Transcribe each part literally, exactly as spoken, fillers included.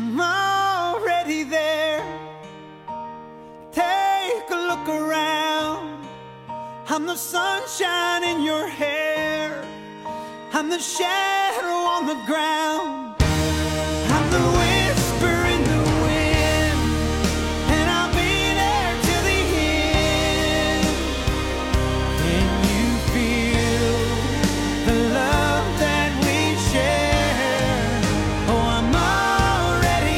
I'm already there. Take a look around. I'm the sunshine in your hair. I'm the shadow on the ground. I'm the whisper in the wind, and I'll be there till the end. Can you feel the love that we share? Oh, I'm already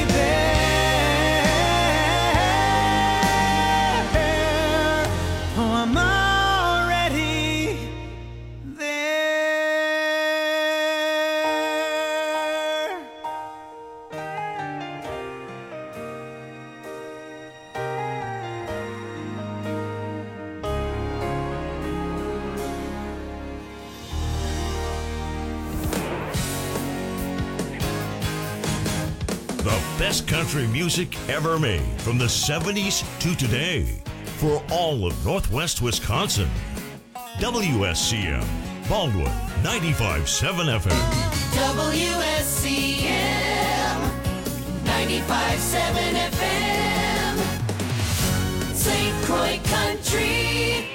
there. Oh, I'm already there. The best country music ever made from the seventies to today for all of Northwest Wisconsin. W S C M, Baldwin, ninety-five point seven F M. W S C M ninety-five point seven F M, Saint Croix Country.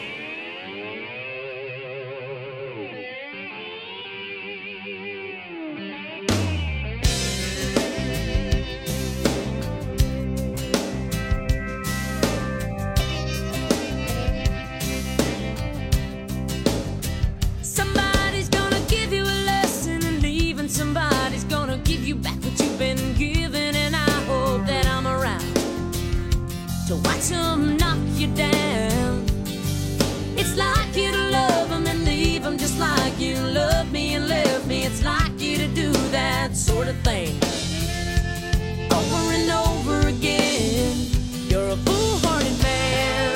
Somebody's gonna give you a lesson and leave, and somebody's gonna give you back what you've been given. And I hope that I'm around to watch them knock you down. It's like you to love them and leave them, just like you love me and left me. It's like you to do that sort of thing over and over again. You're a foolhardy man.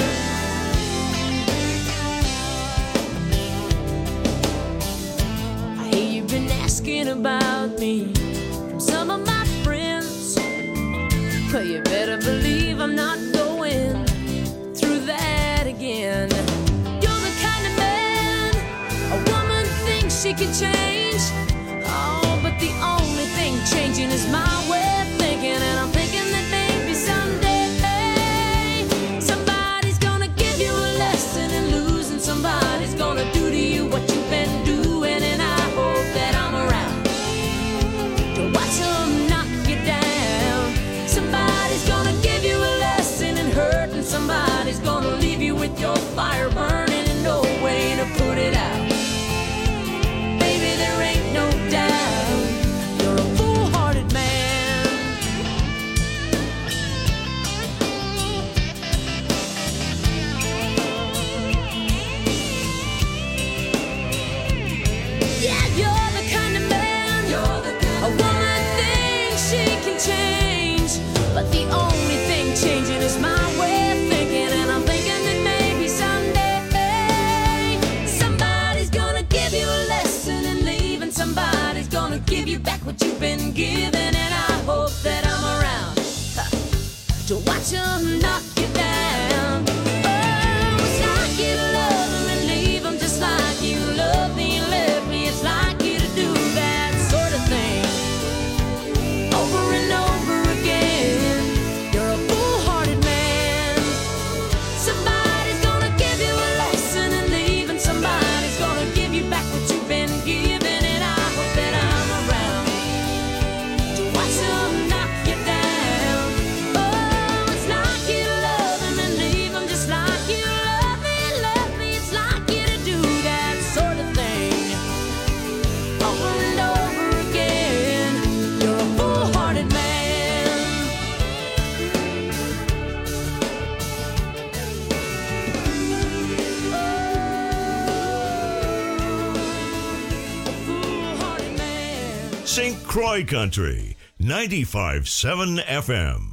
I hear you've been asking about me from some of my friends, but you better believe I'm not going through that again. You're the kind of man a woman thinks she can change. Oh, but the only thing changing is my way of thinking, and I'm thinking that maybe someday somebody's gonna give you a lesson and lose, and somebody's gonna do to you what you've been doing. And I hope that I'm around to watch them knock you down. Somebody's gonna give you a lesson and hurt, and somebody's gonna leave you with your fire burning and no way to put it out. Baby, there ain't no doubt you're a foolhardy man. Yeah, you're the kind of man a woman thinks she can change, but the only thing changing is my way of thinking. And I'm thinking that maybe someday somebody's gonna give you a lesson and leave, and somebody's gonna give you back what you've been given. And I hope that I'm around huh, to watch them knock you down. Oh, it's like you to love them and leave them, just like you love me and left me. It's like you to do that sort of thing over and over again. You're a foolhardy man. Somebody's gonna give you a lesson and leave, and somebody's gonna give you back what you've been given. And I hope that I'm around to watch them knock you down. Oh, it's like you to love them and leave them, just like you love me and left me. It's like you to do that sort of thing over and over again. You're a foolhardy man. A foolhardy man. Saint Croix Country, ninety-five point seven F M.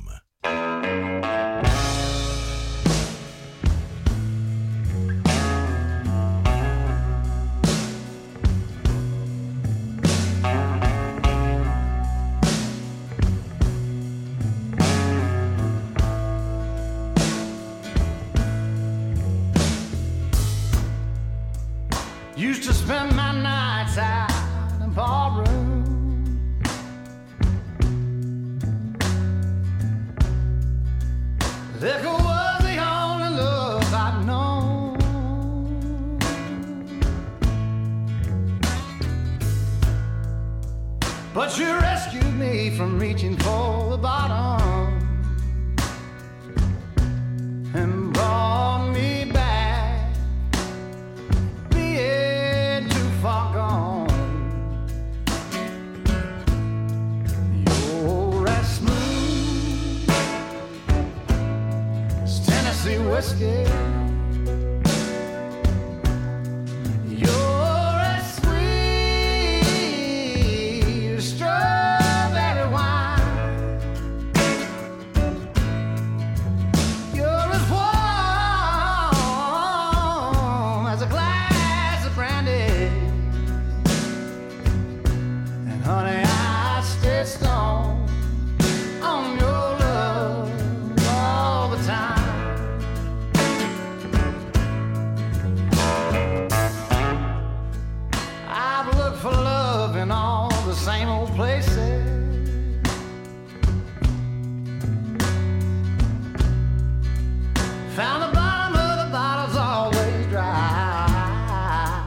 Used to spend my nights out in ballroom. you rescued me from reaching for the bottom and brought me back, being too far gone. You're as smooth as Tennessee whiskey. Found the bottom of the bottle's always dry.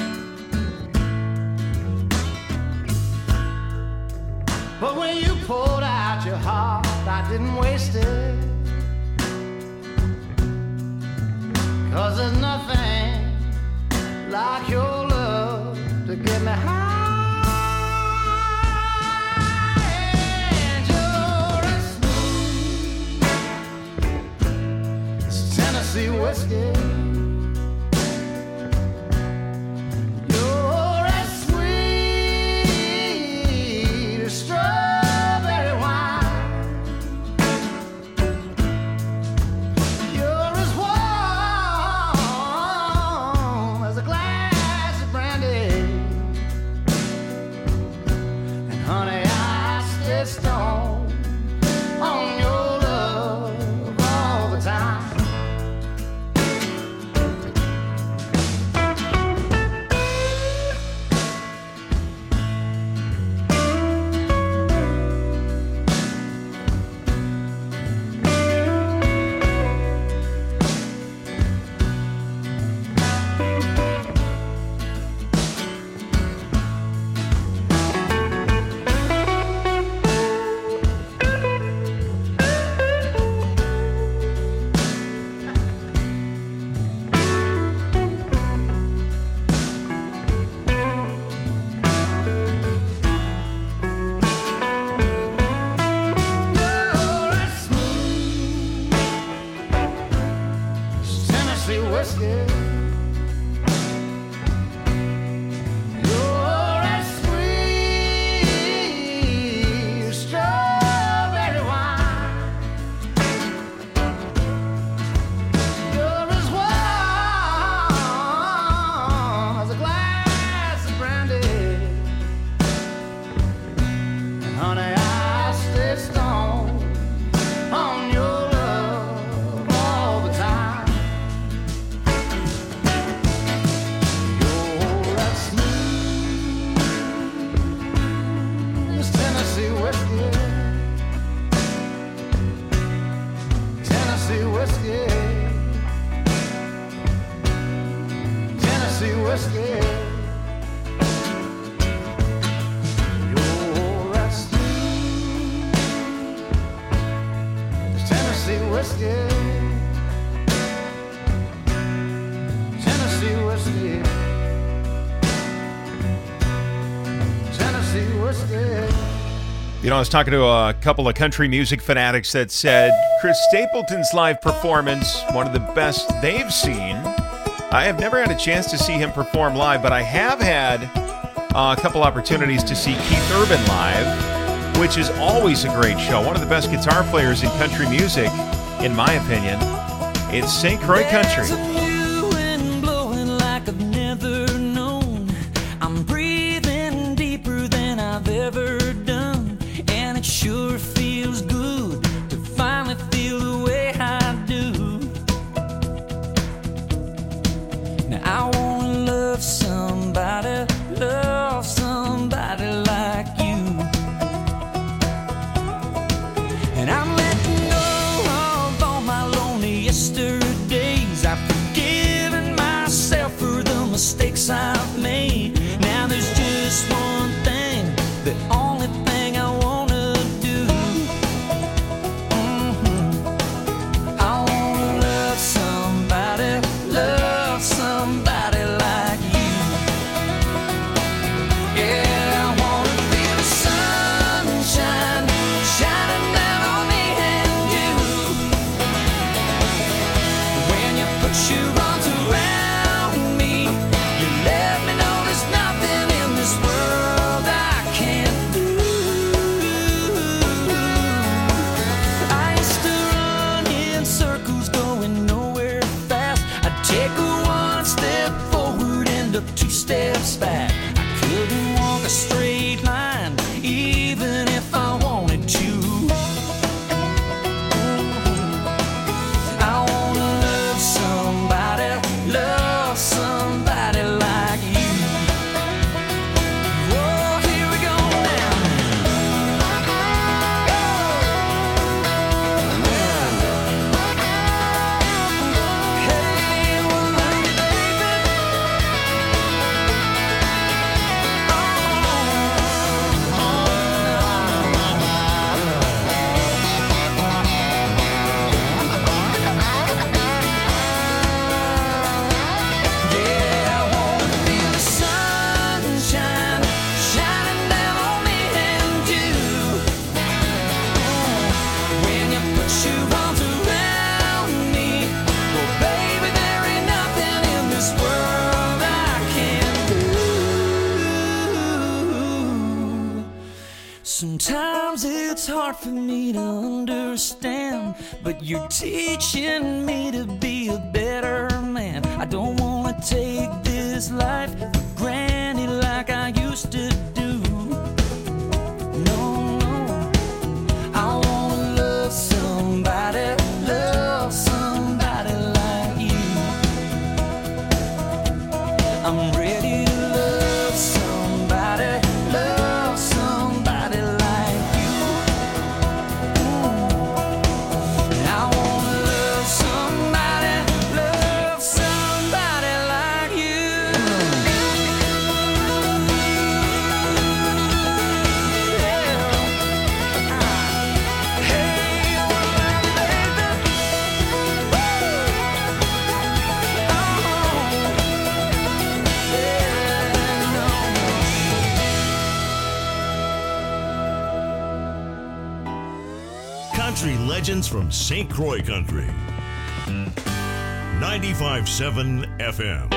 But when you poured out your heart, I didn't waste it. 'Cause there's nothing like your love to get me high. Whiskey. You're as sweet as strawberry wine. You're as warm as a glass of brandy. And honey, I stay stoned on your love all the time. You know, I was talking to a couple of country music fanatics that said Chris Stapleton's live performance, one of the best they've seen. I have never had a chance to see him perform live, but I have had uh, a couple opportunities to see Keith Urban live, which is always a great show. One of the best guitar players in country music, in my opinion. It's Saint Croix Country. Sure feels good to finally feel the way I do. Now I wanna love somebody, love somebody like you. And I'm letting go of all my lonely yesterdays. I forget Sometimes it's hard for me to understand, but you're teaching me to be a better man. I don't want to take this life for granted like I used to do. No, no, I want to love somebody, love somebody like you. I'm ready to love somebody, love somebody like you. Mm. I want to love somebody, love somebody like you. Yeah. Hey, baby. Country legends from Saint Croix Country. ninety-five point seven F M.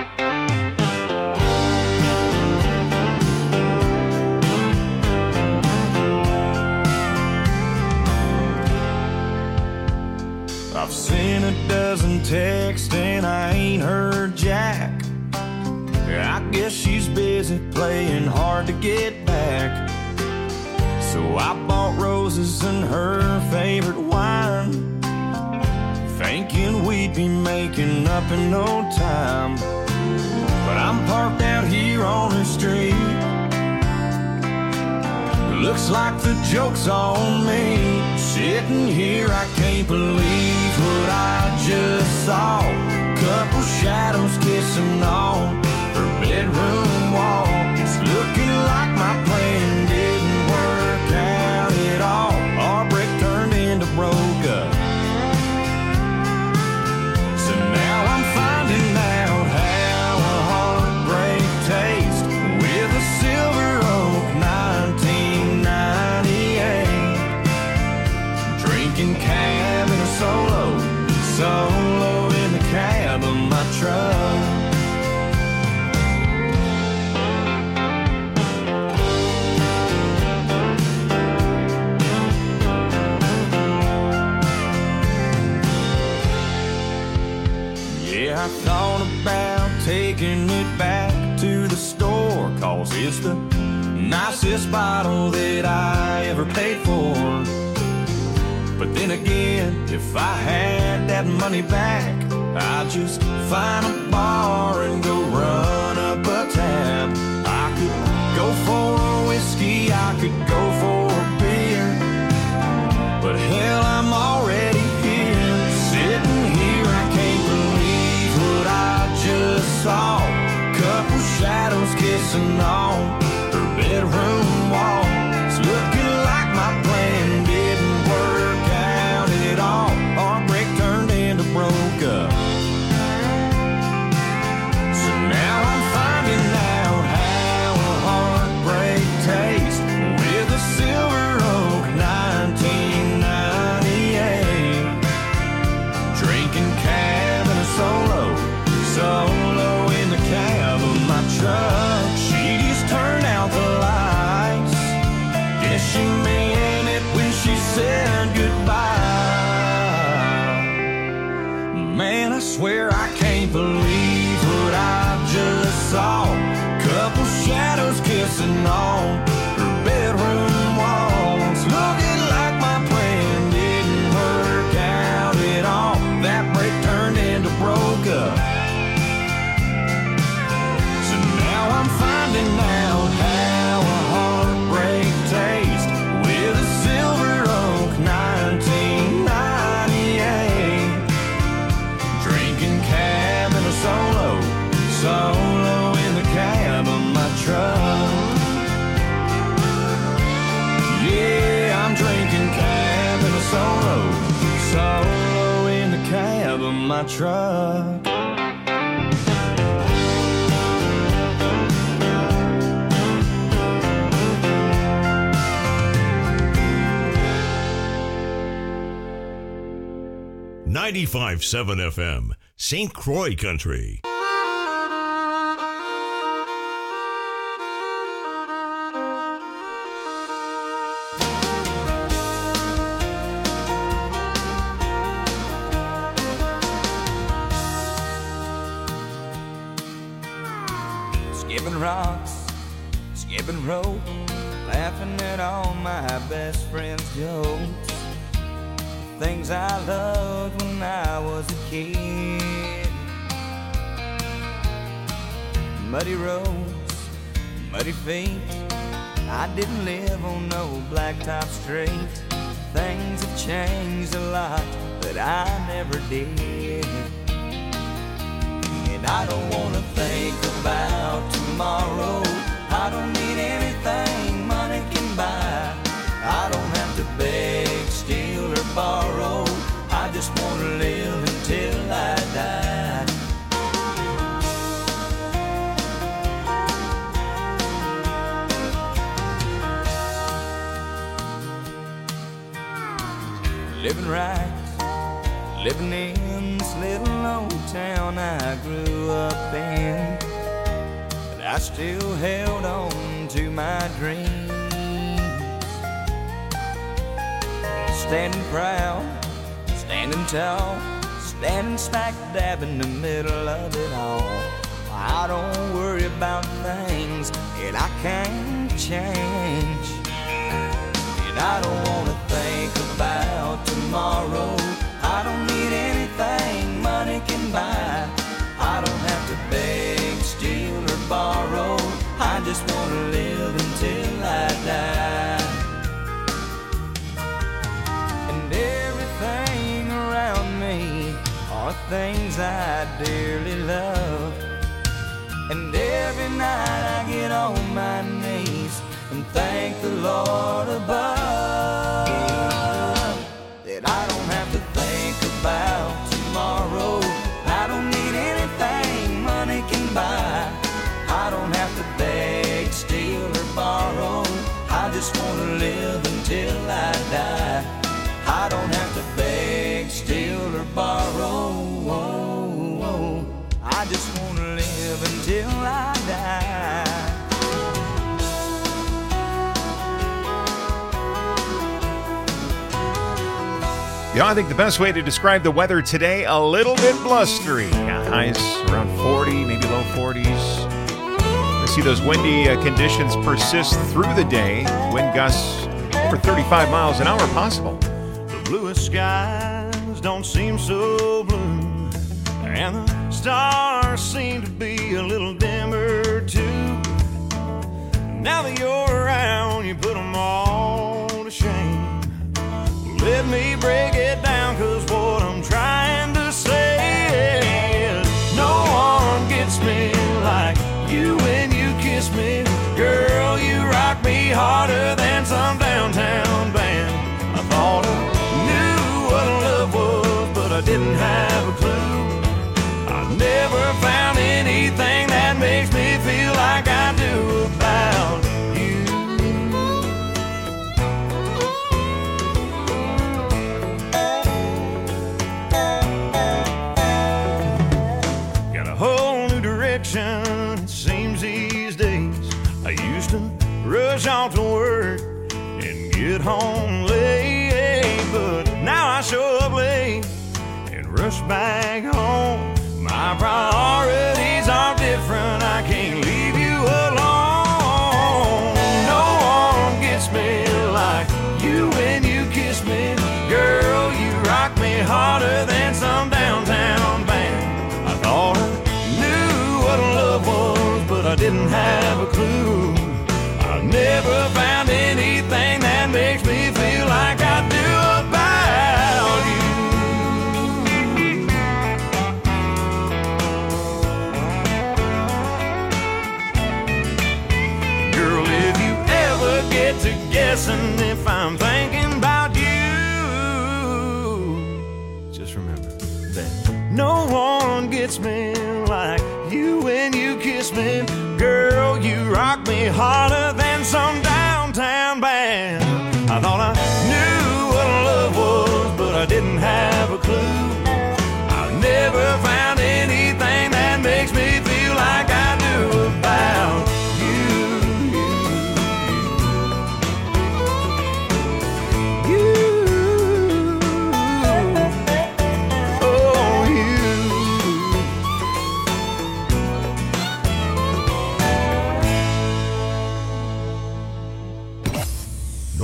I've seen a dozen texts and I ain't heard Jack. I guess she's busy playing hard to get back. So I bought roses and her favorite wine, thinking we'd be making up in no time. But I'm parked out here on the street. Looks like the joke's on me. Sitting here, I can't believe what I just saw. Couple shadows kissing on her bedroom wall. It's looking like my plan didn't work out at all. Our break turned into broke up. So now I'm finding out how a heartbreak tastes with a Silver Oak nineteen ninety-eight. Drinking cab in a solo, solo in the cab of my truck. I thought about taking it back to the store, 'cause it's the nicest bottle that I ever paid for. But then again, if I had that money back, I'd just find a bar and go run up a tab. I could go for a whiskey, I could go for a beer, but hell, I'm already here. Sitting here, I can't believe what I just saw. Couple shadows kissing on her bedroom wall. It's looking like my plan didn't work out at all. Our break turned into broke up. So now I'm finding out how a heartbreak tastes with a Silver Oak nineteen ninety-eight. Drinking cab and a solo, solo in the cab of my truck. She just turned out the lights. Guess she meant it when she said goodbye. Man, I swear I can't believe what I just saw. Couple shadows kissing on her bedroom walls. Looking like my plan didn't work out at all. That break turned into broke up. So now I'm finding out how a heartbreak tastes with a Silver Oak nineteen ninety-eight. Drinking cab and a solo, solo in the cab of my truck. Yeah, I'm drinking cab and a solo, solo in the cab of my truck. ninety-five point seven F M, Saint Croix Country. rocks, skipping rope, laughing at all my best friends' jokes. Things I loved when I was a kid. Muddy roads, muddy feet. I didn't live on no blacktop street. Things have changed a lot, but I never did. And I don't wanna think about tomorrow. I don't need anything money can buy. I don't have to beg, steal, or borrow. I just wanna live until I die. Living right, living in this little old town I grew up in. But I still held on to my dreams. Standing proud, standing tall, standing smack dab in the middle of it all. I don't worry about things that I can't change. And I don't wanna think about tomorrow. I don't need anything money can buy. I don't have to beg, steal, or borrow. I just wanna live until I die. And everything around me are things I dearly love. And every night I get on my knees and thank the Lord above that I don't have to think about tomorrow. I don't need anything money can buy. I don't have to beg, steal, or borrow. I just wanna live until I die. I don't have to beg, steal, or borrow. I just wanna live until I die. Yeah, I think the best way to describe the weather today, a little bit blustery. Yeah, highs around forty, maybe low forties. I see those windy uh, conditions persist through the day. Wind gusts over thirty-five miles an hour possible. The bluest skies don't seem so blue, and the stars seem to be a little dimmer too. Now that you're around, you put them all to shame. Let me break it down, cause what I'm trying to say is no one gets me like you when you kiss me. Girl, you rock me harder than some downtown band. I thought I knew what love was, but I didn't have a clue. I never found anything that makes me feel like I do about you. Got a whole new direction, it seems these days. I used to rush off to work and get home late, but now I show up late and rush back home. My priorities are different, I can't leave you alone. No one gets me like you when you kiss me. Girl, you rock me harder than some downtown band. I thought I knew what love was, but I didn't have a clue. I never found anything that makes me feel like I do about you. Girl, if you ever get to guessing if I'm thinking about you, just remember that no one gets me like you when you kiss me. Girl, you rock me harder than some downtown band. I thought I knew what love was, but I didn't have a clue. I never found anything that makes me feel like I do about you. You, oh you.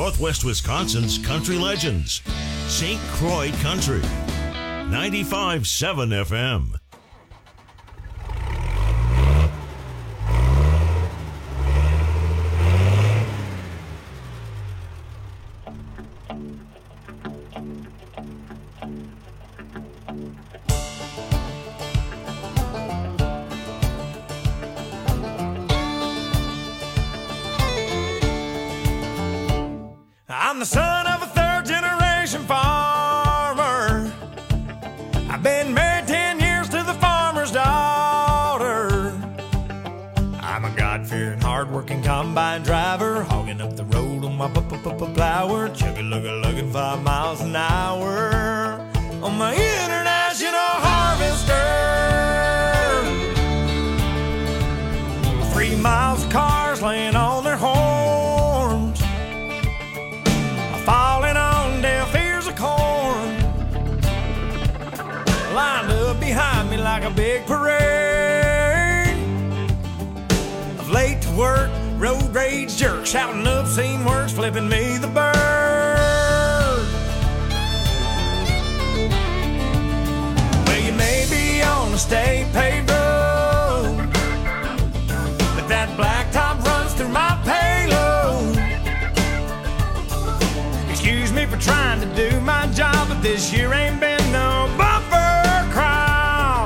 Northwest Wisconsin's country legends. Saint Croix Country. ninety-five point seven F M. I'm the son of a third generation farmer. I've been married ten years to the farmer's daughter. I'm a God-fearing, hard-working combine driver, hogging up the road on my plower, chugga-lugga-lugging five miles an hour on my international harvester. Three miles of cars laying on their horns, falling on deaf ears of corn, lined up behind me like a big parade of late to work, road rage jerks, shouting obscene words, flipping me the bird. Well, you may be on a state paved road, but that blacktop runs through my payload. Excuse me for trying to do my job, but this year ain't been no bumper crowd.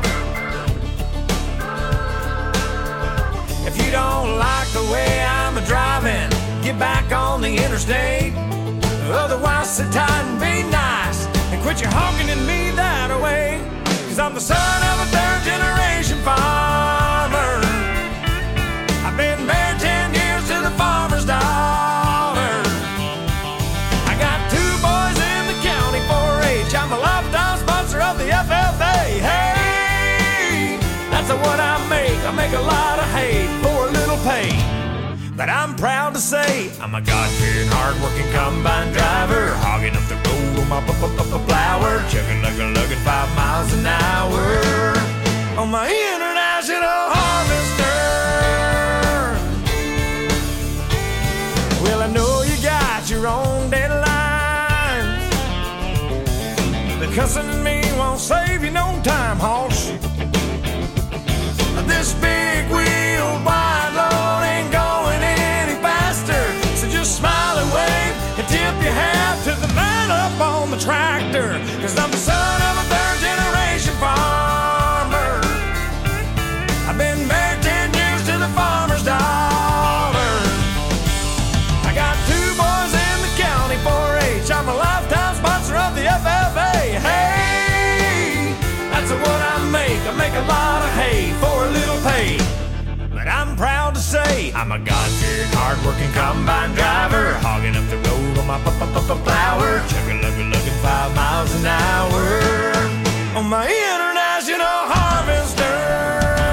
If you don't like the way I'm a driving, get back on the interstate. Otherwise, sit tight and be nice and quit your honking at me that way. Cause I'm the son of a third generation farmer. I've been married ten years to the farmer's daughter. I got two boys in the county four H. I'm a lifetime sponsor of the F F A. Hey, that's what I make. I make a lot of hay for a little pay. But I'm proud to say I'm a God-fearing, hard-working combine driver, hogging up the road on my plower, chugging-lugga-lugging five miles an hour on my international harvester. Well, I know you got your own deadlines, but cussing at me won't save you no time, hoss. This big wheel wide load ain't going any faster, so just smile and wave and tip your hat to the man up on the tractor. Cause I'm the son of a third generation farmer. I've been married ten years to the farmer's daughter. I got two boys in the county four H. I'm a lifetime sponsor of the F F A. Hey, that's what I make. I make a lot of hay for a little pay. But I'm proud to say I'm a God-fearing, hard-working combine driver, hogging up the road on my plower, chugging-lugga-lugging five miles an hour on my international harvester.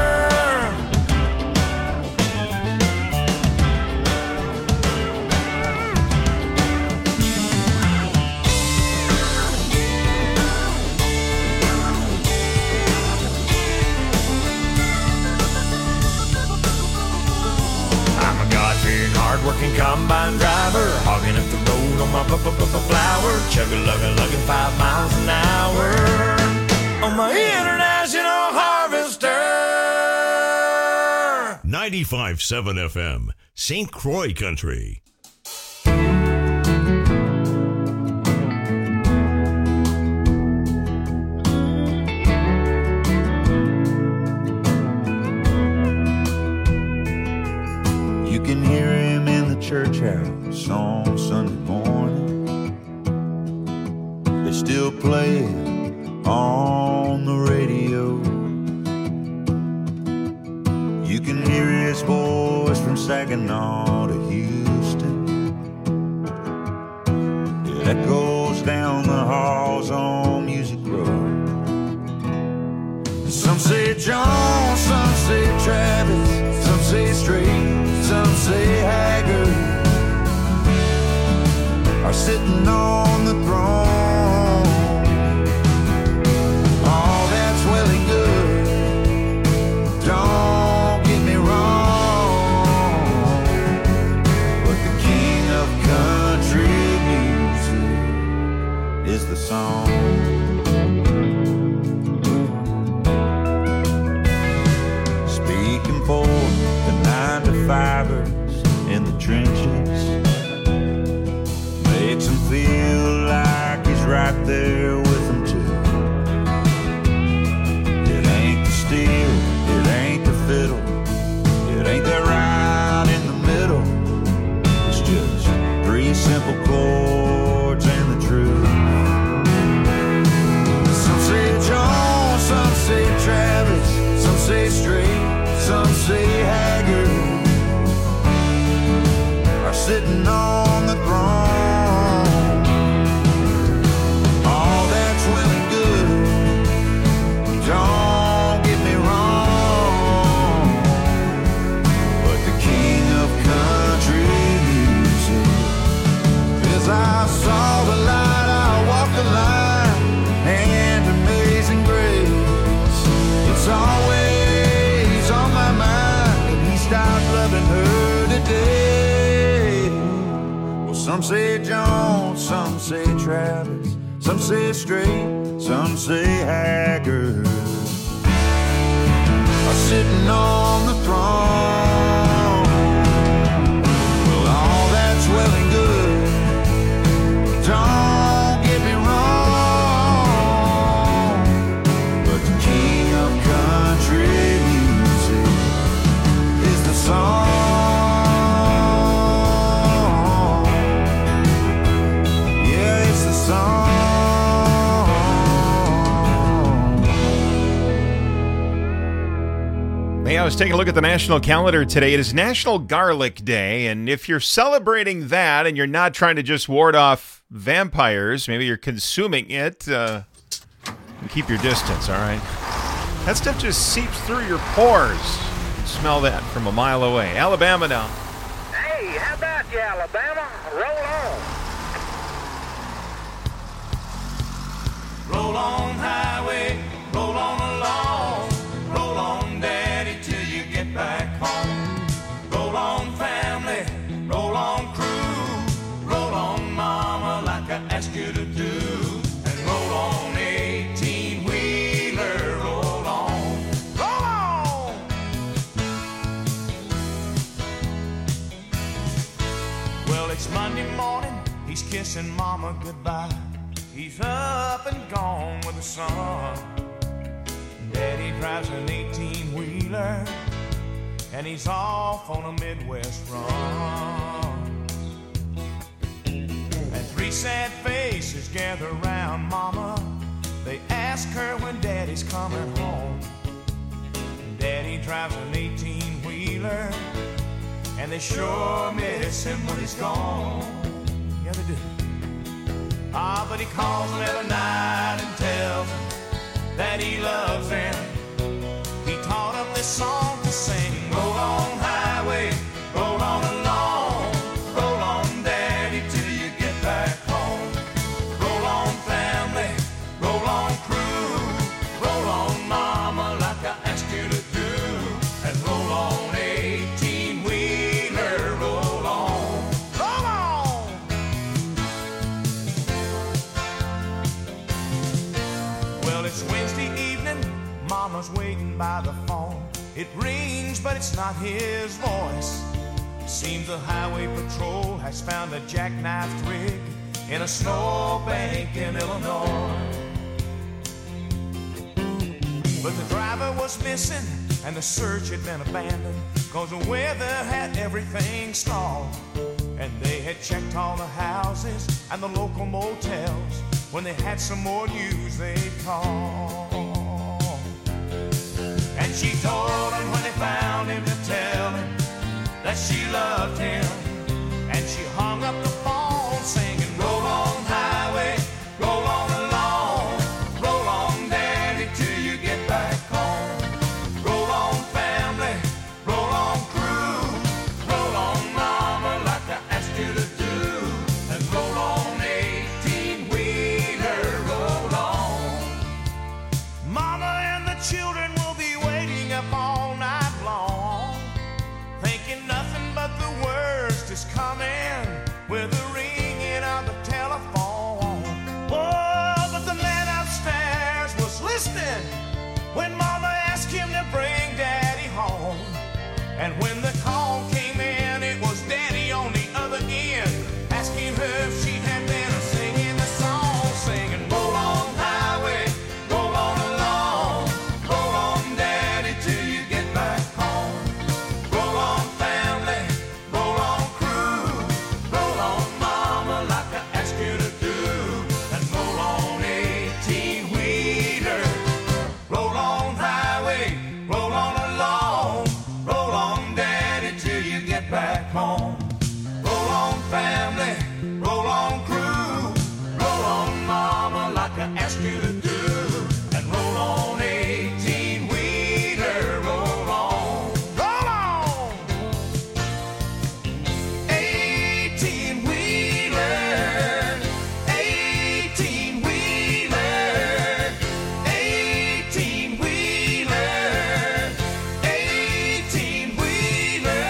Hard-working combine driver, hogging up the road on my plower, chugga-lugga-lugging five miles an hour on my international harvester. ninety-five point seven F M, Saint Croix Country. You can hear him in the church house on Sunday morning. They still play it on the radio. You can hear his voice from Saginaw to Houston. It echoes down the halls on Music Road. Some say John, some say Travis, some say Straight, some say Haggard are sitting on the throne. All that's well and good, don't get me wrong, but the king of country song. Speaking for the nine to fivers in the trenches, makes him feel like he's right there with them too. It ain't the steel, it ain't the fiddle, it ain't that right in the middle. It's just three simple chords and the truth. Some say John, some say Travis, some say Straight, some say Haggard, are sitting on the throne. All that's well and good, don't get me wrong, but the king of country music is I saw the light, I walked the line, and Amazing Grace, it's always on my mind, and he stopped loving her today. Well, some say John, some say Travis, some say Straight, some say Haggard, are sitting on the throne. Well, all that's well and good, don't get me wrong, but the king of country music is the song. Yeah, it's the song. Hey, I was taking a look at the national calendar today. It is National Garlic Day, and if you're celebrating that and you're not trying to just ward off vampires, maybe you're consuming it, uh, keep your distance, all right? That stuff just seeps through your pores. You can smell that from a mile away. Alabama now. Hey, how about you, Alabama? Roll on. Roll on, highway, roll on along. Roll on, daddy, till you get back home. Roll on, family, roll on, crew. Roll on, mama, like I asked you to do. And roll on, eighteen-wheeler, roll on. Roll on! Well, it's Monday morning, he's kissing mama goodbye. He's up and gone with the sun. Daddy drives an eighteen-wheeler, and he's off on a Midwest run. And three sad faces gather around mama. They ask her when daddy's coming home. Daddy drives an eighteen-wheeler, and they sure miss him when he's gone. Yeah, they do. Ah, but he calls them every night and tells them that he loves them. He taught them this song to sing. Roll on, highway, roll on along. Roll on, daddy, till you get back home. Roll on, family, roll on, crew. Roll on, mama, like I asked you to do. And roll on, eighteen-wheeler, roll on. Roll on! Well, it's Wednesday evening, mama's waiting by the phone. It rings, but it's not his voice. Seems the highway patrol has found a jackknifed rig in a snowbank in Illinois. But the driver was missing, and the search had been abandoned, cause the weather had everything stalled. And they had checked all the houses and the local motels. When they had some more news, they'd call. And she told him when they found him to tell him that she loved him. And she hung up the phone singing, roll on, highway, roll on along. Roll on, daddy, till you get back home. Roll on, family, roll on, crew. Roll on, mama, like I asked you to do. And roll on, eighteen-wheeler, roll on. Mama and the children will be waiting up all night long, thinking nothing but the word And when the call came in, it was Daddy on the other end, asking her if she had been singing the song, singing, roll on highway, roll on along, roll on Daddy till you get back home. Roll on family, roll on crew, roll on mama like I asked you to do, and roll on eighteen-wheeler, roll on highway, roll on along, roll on Daddy till you get back home. Roll on family, roll on crew, roll on mama like I asked you to do, and roll on eighteen-wheeler, roll on, roll on. eighteen-wheeler, eighteen-wheeler, eighteen-wheeler, eighteen-wheeler,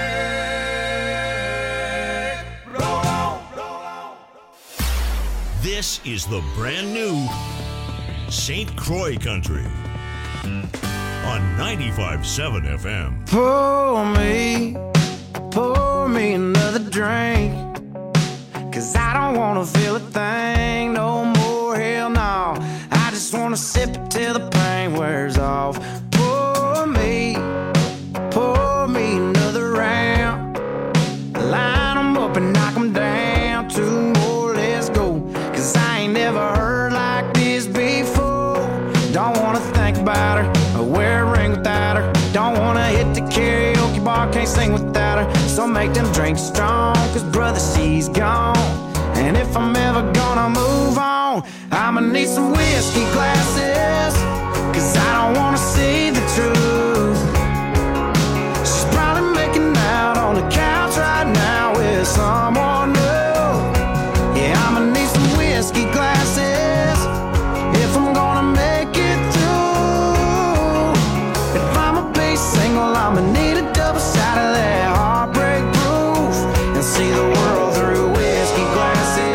roll on, roll on. This is the brand new Saint Croix Country on ninety-five point seven F M. Pour me, pour me another drink, 'cause I don't wanna feel a thing no more, hell no. I just wanna sip it till the pain wears off. Pour me, pour me another round, line 'em up and knock 'em down. Two more, let's go, 'cause I ain't never heard like this before. Don't wanna think about her or wear a ring without her. Don't wanna hit the karaoke bar, can't sing without her. So make them drinks strong, 'cause brother, she's gone. And if I'm ever gonna move on, I'ma need some whiskey glasses, 'cause I don't wanna see the truth. She's probably making out on the couch right now with someone new. Yeah, I'ma need some whiskey glasses if I'm gonna make it through. If I'ma be single, I'ma need a double shot of that heartbreak proof, and see the world through whiskey glasses.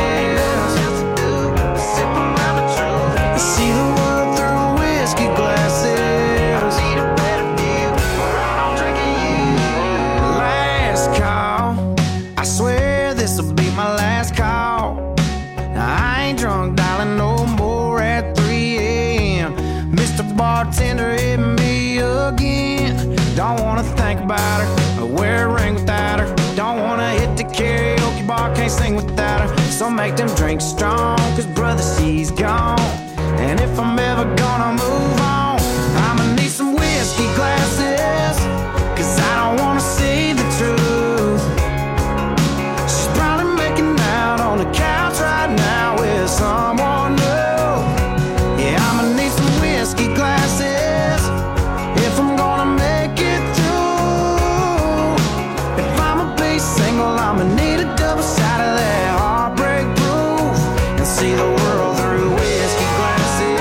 Sip around the truth, and see the world through whiskey glasses. I need a better view, or I'm drinking you. Last call, I swear this'll be my last call. Now, I ain't drunk, darling, no more at three a.m. Mister Bartender, hit me again. Don't wanna think about her or wear a ring without her. Don't wanna hit the karaoke bar, can't sing without her. So make them drinks strong, 'cause brother, she's gone. And if I'm ever gonna move on, I'ma need some whiskey glasses, 'cause I don't wanna see the truth. She's probably making out on the couch right now with someone new. Yeah, I'ma need some whiskey glasses if I'm gonna make it through. If I'ma be single, I'ma need a double shot of that heartbreak proof, and see the world through whiskey glasses.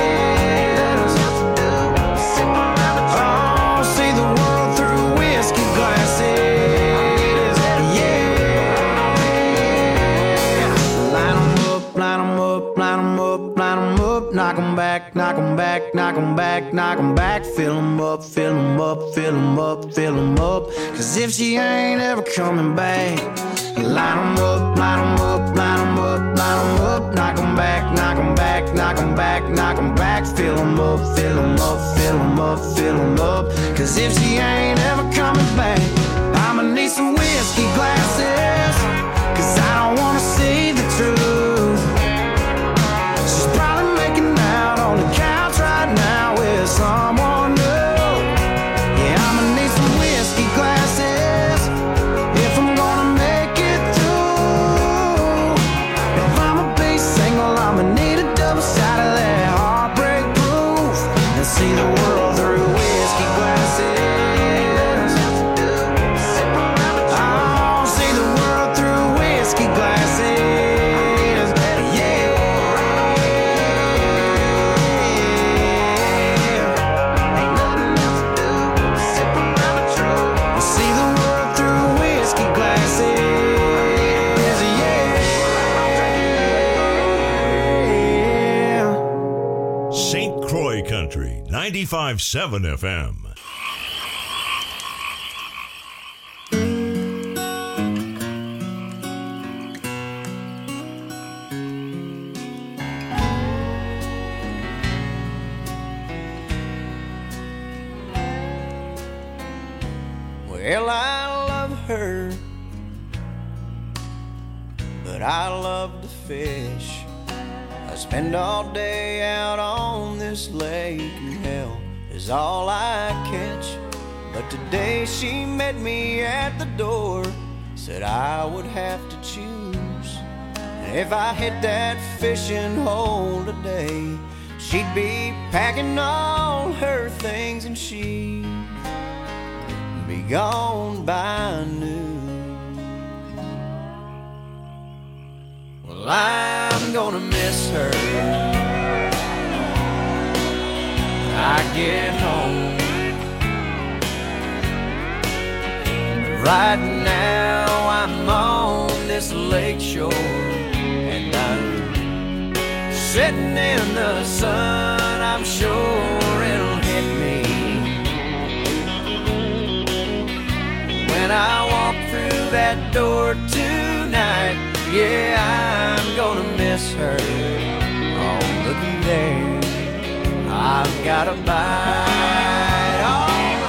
Oh, see the world through whiskey glasses. Yeah. Line 'em up, line 'em up, line 'em up, line 'em up. Knock 'em back, knock 'em back, knock 'em back, knock 'em back. Fill 'em up, fill 'em up, fill 'em up, fill 'em up. 'Cause if she ain't ever coming back, line 'em up, line 'em up, line 'em up, line 'em up. Knock 'em back, knock 'em back, knock 'em back, knock 'em back. Fill 'em up, fill 'em up, fill 'em up, fill 'em up. 'Cause if she ain't ever coming back, I'ma need some whiskey glasses, 'cause I don't wanna see the truth. She's probably making out on the couch right now with someone new. Yeah, I'ma need some whiskey glasses if I'm gonna make it through. If I'ma be single, I'ma need a double shot of that heartbreak proof, and see the world through whiskey glasses. Oh, see the world through whiskey glasses. Yeah. Ain't nothing else to do, sip around the truth, and see the world through whiskey glasses. Yeah. Saint Croix Country, ninety-five point seven F M. Well, I love her, but I love to fish. I spend all day out on this lake, and hell is all I catch. But today she met me at the door, said I would have to choose. And if I hit that fishing hole today, she'd be packing all her things and she'd be gone by noon. Well, I'm gonna miss her when I get home. Right now I'm on this lake shore, and I'm sitting in the sun. I'm sure it'll hit me when I walk through that door tonight. Yeah, I'm gonna miss her. Oh, looky there, I've got a bite. Oh,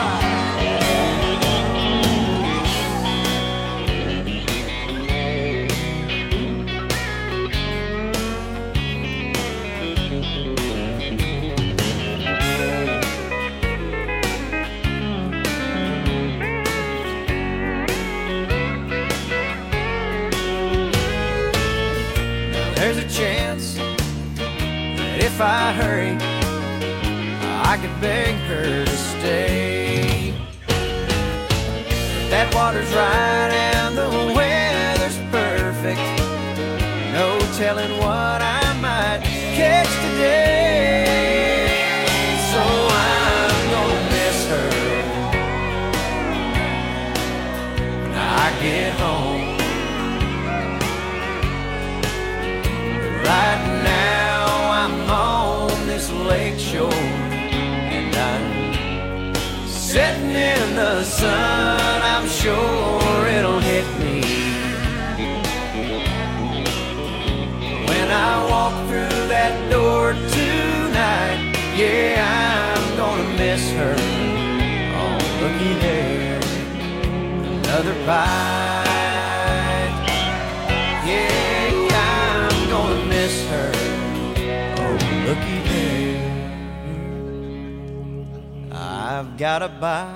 there's a chance that if I hurry, I could beg her to stay. That water's right and the weather's perfect. No telling what I might catch today. So I'm gonna miss her when I get home. Right now I'm on this lake shore, and I'm sitting in the sun. I'm sure it'll hit me when I walk through that door tonight. Yeah, I'm gonna miss her. Oh, looky there, another bite. Yeah, I'm gonna miss her. Oh, looky there, I've got a bite.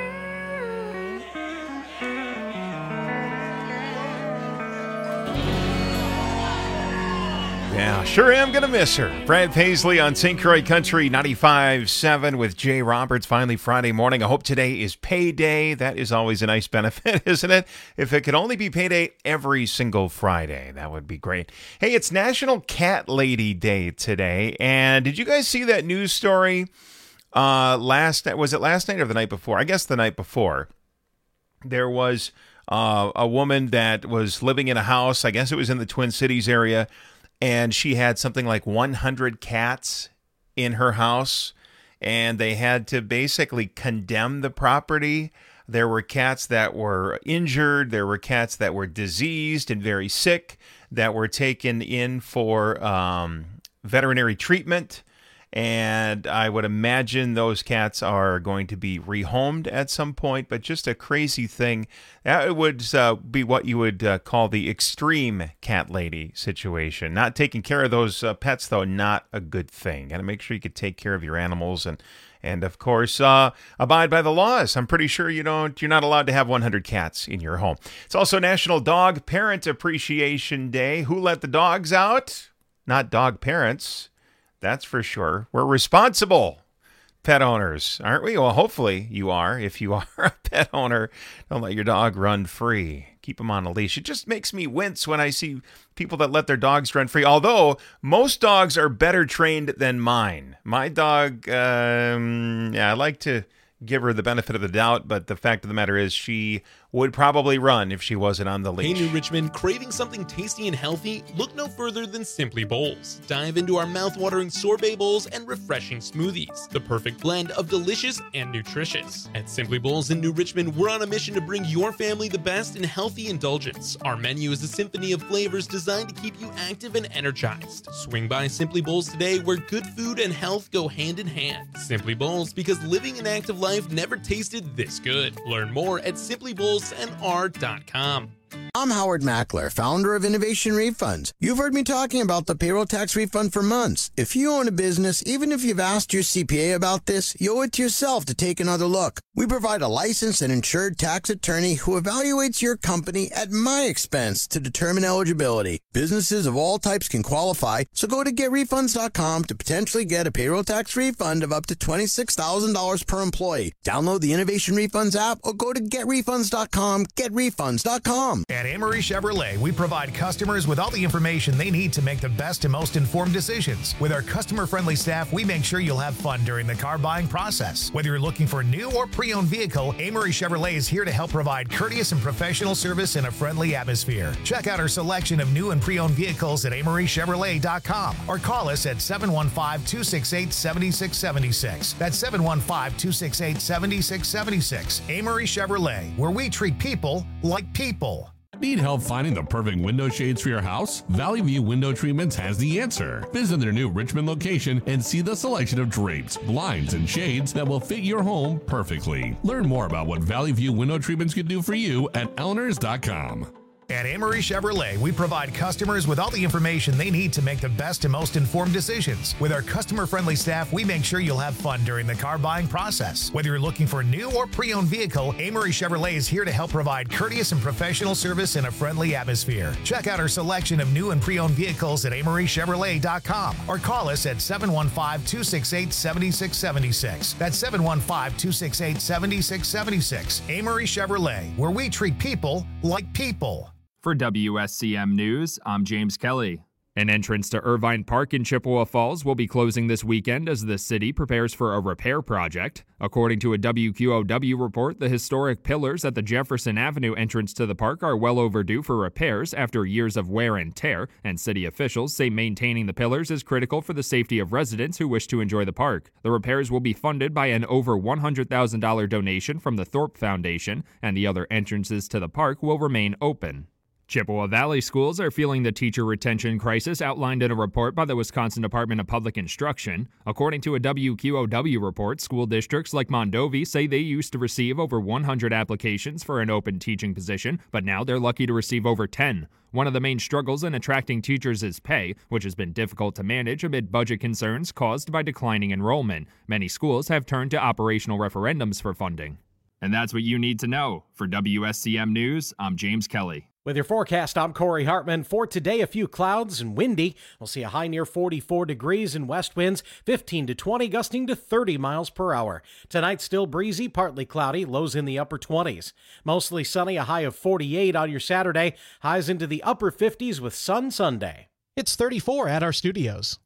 Yeah, sure am going to miss her. Brad Paisley on Saint Croix Country ninety-five point seven with Jay Roberts. Finally, Friday morning. I hope today is payday. That is always a nice benefit, isn't it? If it could only be payday every single Friday, that would be great. Hey, it's National Cat Lady Day today. And did you guys see that news story uh, last night? Was it last night or the night before? I guess the night before. There was uh, a woman that was living in a house. I guess it was in the Twin Cities area. And she had something like one hundred cats in her house, and they had to basically condemn the property. There were cats that were injured. There were cats that were diseased and very sick that were taken in for um, veterinary treatment. And I would imagine those cats are going to be rehomed at some point, but just a crazy thing. That would uh, be what you would uh, call the extreme cat lady situation. Not taking care of those uh, pets, though, not a good thing. Got to make sure you can take care of your animals and, and of course, uh, abide by the laws. I'm pretty sure you don't, you're not allowed to have one hundred cats in your home. It's also National Dog Parent Appreciation Day. Who let the dogs out? Not dog parents. That's for sure. We're responsible pet owners, aren't we? Well, hopefully you are. If you are a pet owner, don't let your dog run free. Keep them on a leash. It just makes me wince when I see people that let their dogs run free. Although most dogs are better trained than mine. My dog, um, yeah, I like to give her the benefit of the doubt, but the fact of the matter is she would probably run if she wasn't on the leash. Hey, New Richmond, craving something tasty and healthy? Look no further than Simply Bowls. Dive into our mouth-watering sorbet bowls and refreshing smoothies, the perfect blend of delicious and nutritious. At Simply Bowls in New Richmond, we're on a mission to bring your family the best in healthy indulgence. Our menu is a symphony of flavors designed to keep you active and energized. Swing by Simply Bowls today, where good food and health go hand in hand. Simply Bowls, because living an active life never tasted this good. Learn more at simply bowls n r dot com. I'm Howard Mackler, founder of Innovation Refunds. You've heard me talking about the payroll tax refund for months. If you own a business, even if you've asked your C P A about this, you owe it to yourself to take another look. We provide a licensed and insured tax attorney who evaluates your company at my expense to determine eligibility. Businesses of all types can qualify, so go to get refunds dot com to potentially get a payroll tax refund of up to twenty-six thousand dollars per employee. Download the Innovation Refunds app or go to get refunds dot com, get refunds dot com. At Amory Chevrolet, we provide customers with all the information they need to make the best and most informed decisions. With our customer-friendly staff, we make sure you'll have fun during the car buying process. Whether you're looking for a new or pre-owned vehicle, Amory Chevrolet is here to help provide courteous and professional service in a friendly atmosphere. Check out our selection of new and pre-owned vehicles at amory chevrolet dot com or call us at seven one five, two six eight, seven six seven six. That's seven one five, two six eight, seven six seven six. Amory Chevrolet, where we treat people like people. Need help finding the perfect window shades for your house? Valley View Window Treatments has the answer. Visit their new Richmond location and see the selection of drapes, blinds, and shades that will fit your home perfectly. Learn more about what Valley View Window Treatments can do for you at elinors dot com. At Amory Chevrolet, we provide customers with all the information they need to make the best and most informed decisions. With our customer-friendly staff, we make sure you'll have fun during the car buying process. Whether you're looking for a new or pre-owned vehicle, Amory Chevrolet is here to help provide courteous and professional service in a friendly atmosphere. Check out our selection of new and pre-owned vehicles at amory chevrolet dot com or call us at seven one five, two six eight, seven six seven six. That's seven one five, two six eight, seven six seven six. Amory Chevrolet, where we treat people like people. For W S C M News, I'm James Kelly. An entrance to Irvine Park in Chippewa Falls will be closing this weekend as the city prepares for a repair project. According to a W Q O W report, the historic pillars at the Jefferson Avenue entrance to the park are well overdue for repairs after years of wear and tear, and city officials say maintaining the pillars is critical for the safety of residents who wish to enjoy the park. The repairs will be funded by an over one hundred thousand dollars donation from the Thorpe Foundation, and the other entrances to the park will remain open. Chippewa Valley schools are feeling the teacher retention crisis outlined in a report by the Wisconsin Department of Public Instruction. According to a W Q O W report, school districts like Mondovi say they used to receive over one hundred applications for an open teaching position, but now they're lucky to receive over ten. One of the main struggles in attracting teachers is pay, which has been difficult to manage amid budget concerns caused by declining enrollment. Many schools have turned to operational referendums for funding. And that's what you need to know. For W S C M News, I'm James Kelly. With your forecast, I'm Corey Hartman. For today, a few clouds and windy. We'll see a high near forty-four degrees and west winds fifteen to twenty, gusting to thirty miles per hour. Tonight, still breezy, partly cloudy, lows in the upper twenties. Mostly sunny, a high of forty-eight on your Saturday. Highs into the upper fifties with sun Sunday. It's thirty-four at our studios.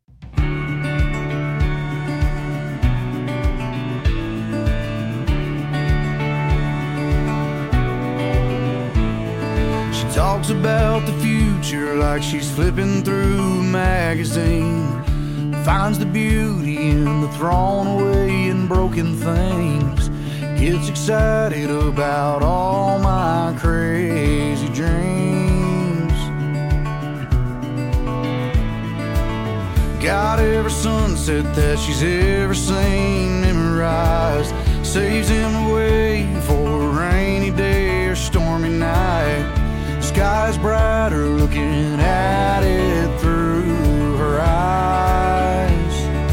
Talks about the future like she's flipping through a magazine. Finds the beauty in the thrown away and broken things. Gets excited about all my crazy dreams. Got every sunset that she's ever seen memorized. Saves him away for a rainy day or stormy night. Sky's brighter looking at it through her eyes.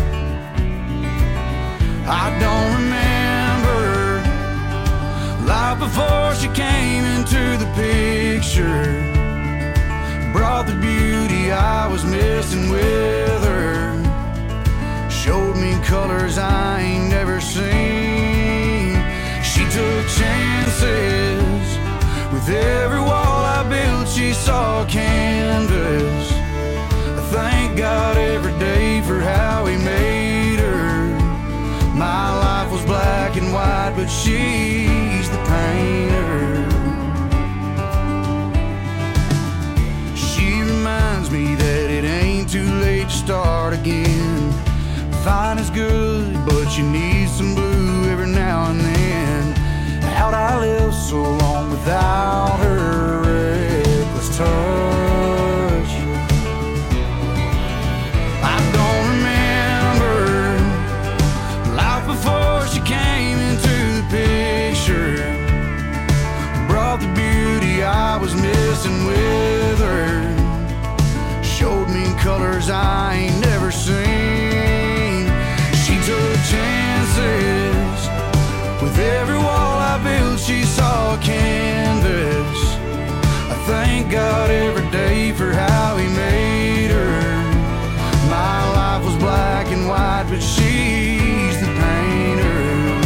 I don't remember life before she came into the picture. Brought the beauty I was missing with her. Showed me colors I ain't never seen. She took chances. With every wall I built, she saw a canvas. I thank God every day for how he made her. My life was black and white, but she's the painter. hate to start again. Fine is good, but you need some blue every now and then. How'd I live so long without her reckless touch? I don't remember life before she came into the picture. Brought the beauty I was missing with her. Showed me colors I ain't never seen. She took chances. With every wall I built, she saw a canvas. I thank God every day for how he made her. My life was black and white, but she's the painter.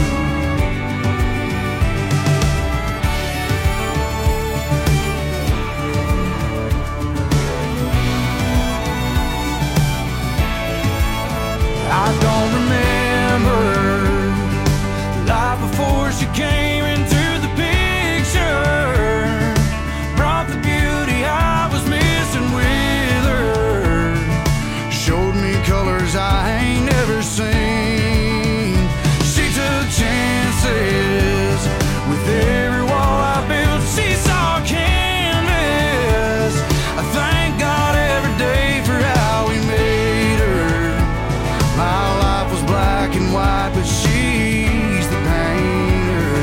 I don't remember life before she came into the picture. Brought the beauty I was missing with her. Showed me colors I ain't never seen. She took chances. With every wall I built, she saw canvas. I thank God every day for how he made her. My life was black and white, but she's the painter.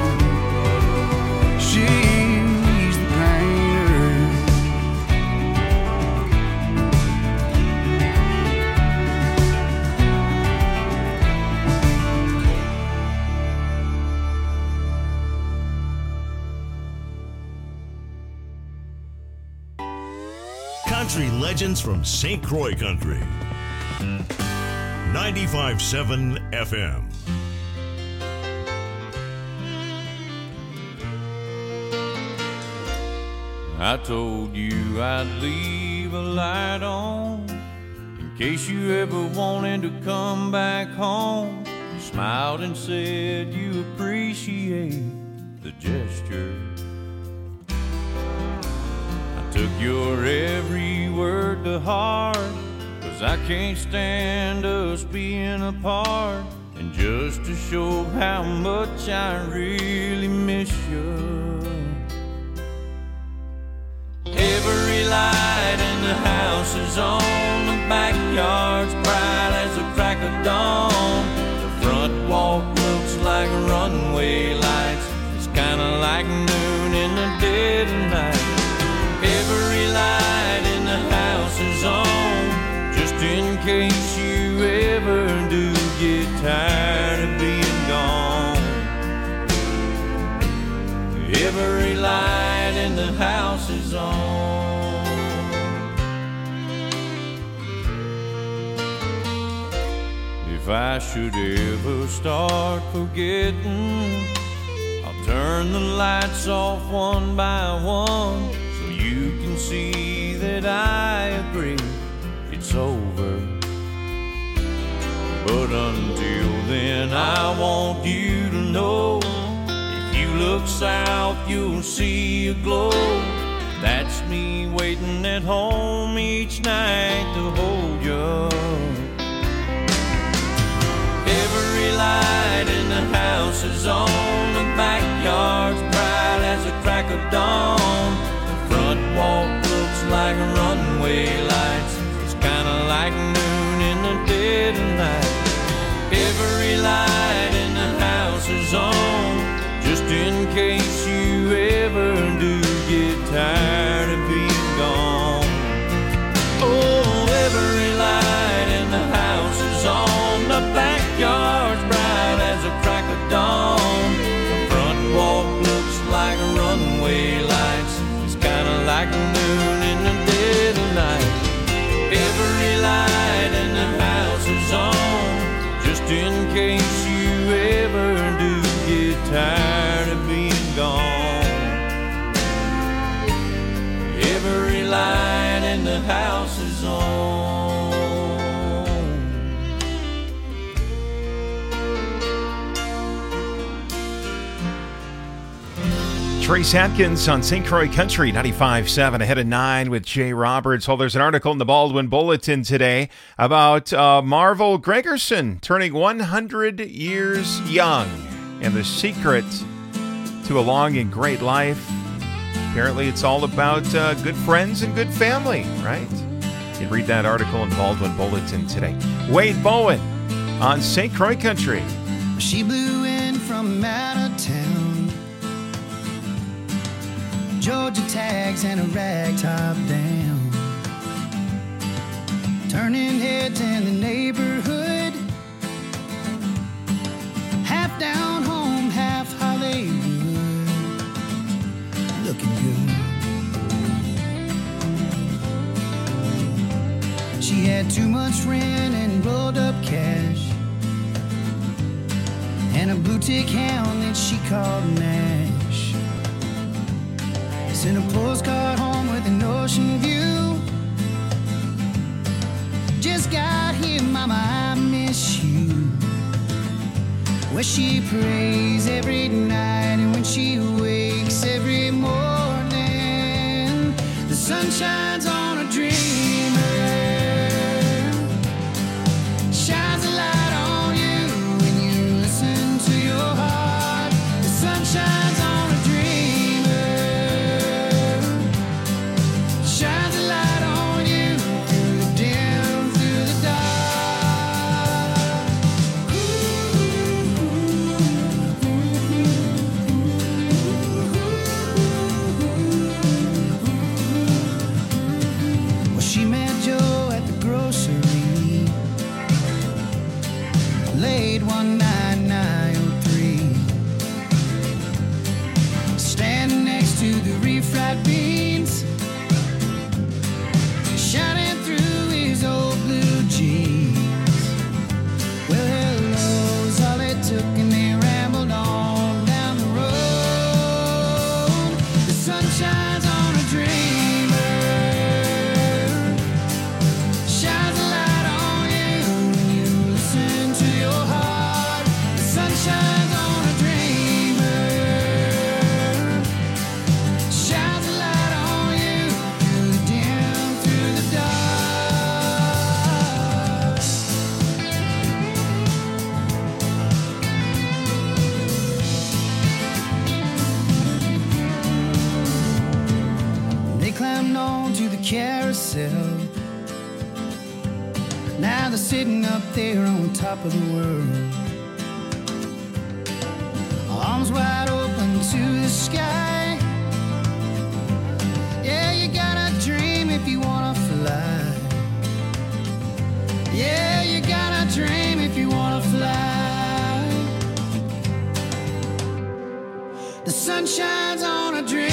She's the painter. Country legends from Saint Croix Country. ninety-five point seven F M. I told you I'd leave a light on in case you ever wanted to come back home. You smiled and said you appreciate the gesture. I took your every word to heart, 'cause I can't stand us being apart. And just to show how much I really miss you, every light in the house is on, the backyard's bright as the crack of dawn. The front walk looks like runway lights, it's kinda like noon in the dead of night. Every light in the house is on, just in case you ever do get tired of being gone. Every light in the house is on. If I should ever start forgetting, I'll turn the lights off one by one, so you can see that I agree it's over. But until then, I want you to know, if you look south, you'll see a glow. That's me waiting at home each night to hold you. Every light in the house is on, the backyard's bright as a crack of dawn. The front walk looks like runway lights, it's kinda like noon in the dead of night. Every light in the house is on, just in case you ever do get tired of being gone. Oh, every light in the house is on, the backyard's bright as a crack of dawn. The front walk looks like runway lights, it's kinda like noon in the dead of night. Every light in the house is on, just in case you ever do get tired of being gone. Every light in the house is on. Trace Atkins on Saint Croix Country, ninety-five point seven, ahead of nine with Jay Roberts. Well, there's an article in the Baldwin Bulletin today about uh, Marvel Gregerson turning one hundred years young and the secret to a long and great life. Apparently, it's all about uh, good friends and good family, right? You can read that article in the Baldwin Bulletin today. Wade Bowen on Saint Croix Country. She blew in from out of town, Georgia tags and a rag top down, turning heads in the neighborhood, half down home, half Hollywood, looking good. She had too much rent and rolled up cash, and a blue tick hound that she called Nash. Sent a postcard home with an ocean view. Just got here, mama, I miss you. Where she prays every night, and when she wakes every morning, the sun shines on a dreamer, shines a light on you when you listen to your heart. The sun shines on a dreamer, shines a light on you through the dim, through the dark. Well, she met Joe at the grocery late one night, nine oh three, standing next to the refried beans, shining through his old blue jeans. Well, hello's all it took, and they rambled on down the road. The sun shines on a dreamer, shines a light on you when you listen to your heart. The sun shines on a dreamer, shines a light on you through the dim, through the dark. They climbed on to the carousel. Now they're sitting up there on top of the world, arms wide open to the sky. Yeah, you gotta dream if you wanna fly. Yeah, you gotta dream if you wanna fly. The sun shines on a dreamer,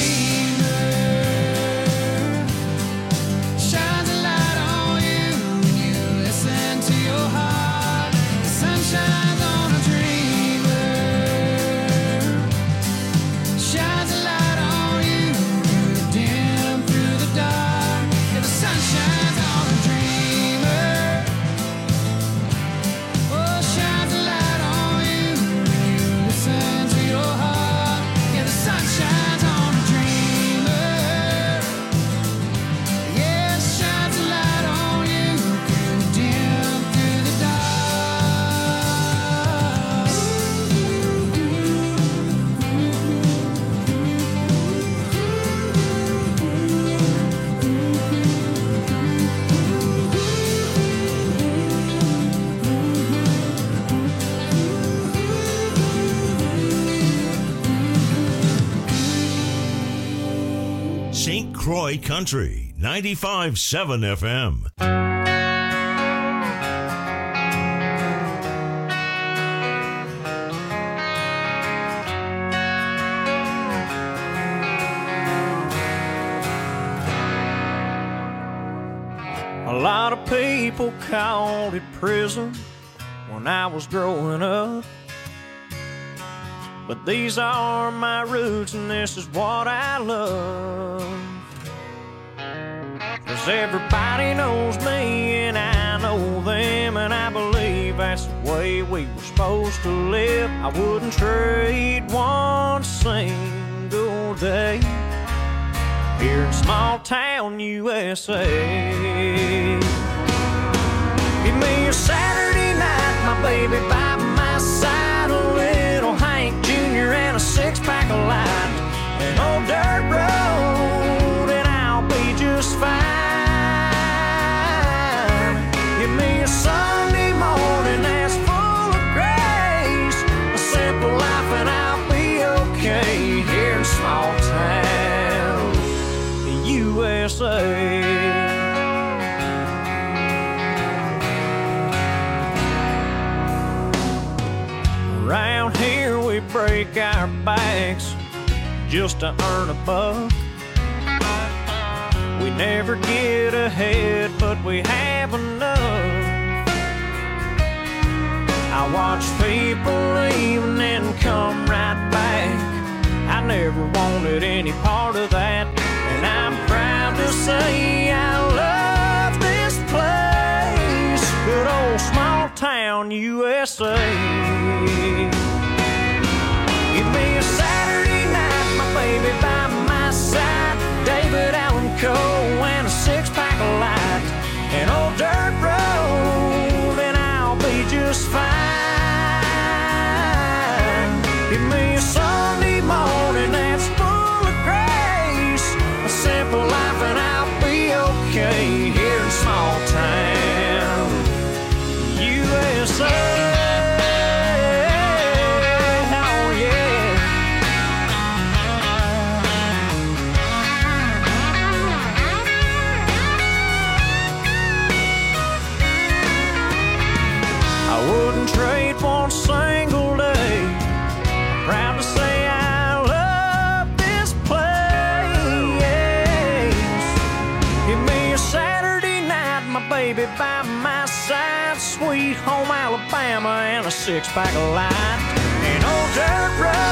shines a light on you when you listen to your heart. The sun shines on a dreamer, shines a light on you through the dim, through the dark. Yeah, the sun shines on a dreamer. Oh, shines a light on you when you listen to your heart. Yeah, the sun shines on a dreamer. Yeah, shines a light on you through the dim, through the Saint Croix Country, ninety-five point seven F M. A lot of people called it prison when I was growing up, but these are my roots and this is what I love. 'Cause everybody knows me and I know them, and I believe that's the way we were supposed to live. I wouldn't trade one single single day here in small town U S A. Give me a Saturday night, my baby by my side, a little Hank Junior and a six-pack of light, an old dirt road, and I'll be just fine. Give me a Sunday morning that's full of grace, a simple life, and I'll be okay here in small town U S A. Around here we break our backs just to earn a buck. We never get ahead, but we have enough. I watch people leave and then come right back. I never wanted any part of that, and I'm proud to say I love this place, good old small town U S A. Give me a Saturday night, my baby by my side, David Allan Coe and a six-pack of light, an old dirt road, and I'll be just fine. Give me a Sunday morning that's full of grace, a simple life, and I'll be okay here in small town U S A. Trade one single day. Proud to say I love this place. Give me a Saturday night, my baby by my side, sweet home Alabama, and a six-pack of light, an old dirt road.